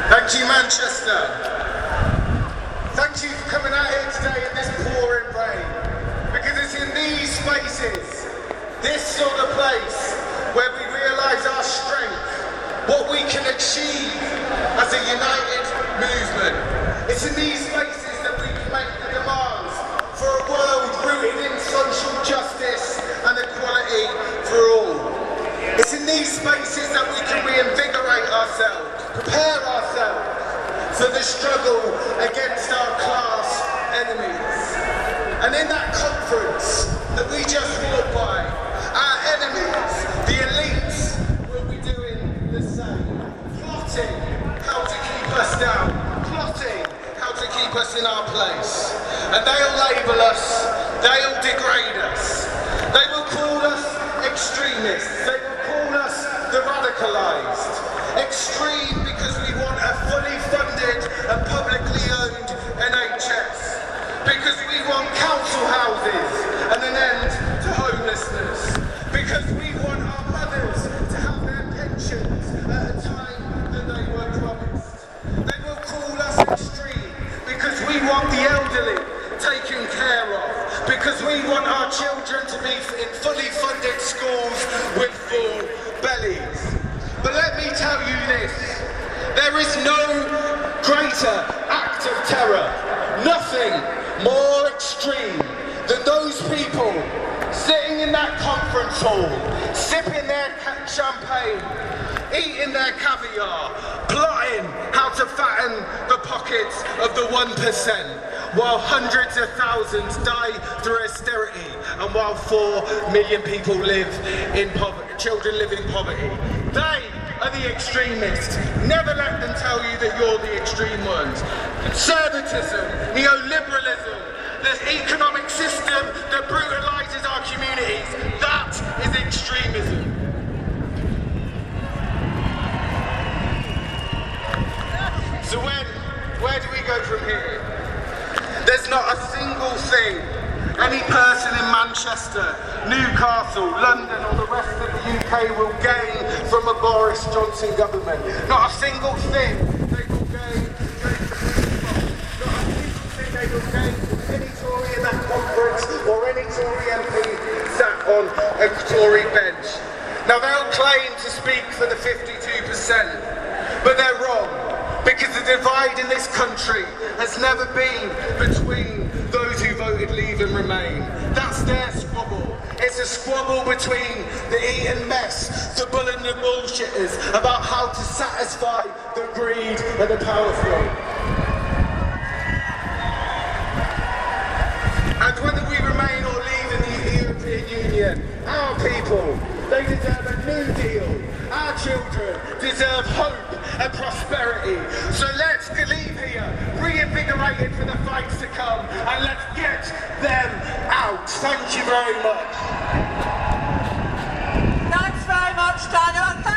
Thank you, Manchester. Thank you for coming out here today in this pouring rain. Because it's in these spaces, this sort of place, where we realise our strength, what we can achieve as a united movement. It's in these spaces that we can make the demands for a world rooted in social justice and equality for all. It's in these spaces that we can reinvigorate ourselves, prepare ourselves for the struggle against our class enemies. And in that conference that we just walked by, our enemies, the elites, will be doing the same. Plotting how to keep us down, plotting how to keep us in our place. And they'll label us, they'll degrade us, they will call us extremists, they will call us the radicalised. Extreme because we want a fully funded and publicly owned NHS. Because we want council houses and an end to homelessness. Because we want our mothers to have their pensions at a time that they were promised. They will call us extreme because we want the elderly taken care of. Because we want our children to be in fully funded schools with full bellies. But let me tell you this, there is no greater act of terror, nothing more extreme than those people sitting in that conference hall, sipping their champagne, eating their caviar, plotting how to fatten the pockets of the 1%, while hundreds of thousands die through austerity, and while 4 million people live in poverty, children live in poverty. They are the extremists. Never let them tell you that you're the extreme ones. Conservatism, neoliberalism, the economic system that brutalises our communities, that is extremism. So where do we go from here? There's not a single thing any person in Manchester, Newcastle, London or the rest of the UK will gain from a Boris Johnson government. Not a single thing they will gain. Not a single thing they will gain from any Tory in that conference or any Tory MP sat on a Tory bench. Now they'll claim to speak for the 52%, but they're wrong. Because the divide in this country has never been between those who voted Leave and Remain. That's their squabble. It's a squabble between the Eton mess, the bull and the bullshitters, about how to satisfy the greed of the powerful. And whether we remain or leave in the European Union, our people, they deserve a new deal. Our children deserve hope and prosperity. So let's leave here, reinvigorated for the fights to come, and let's get them out. Thank you very much. Thanks very much, Daniel.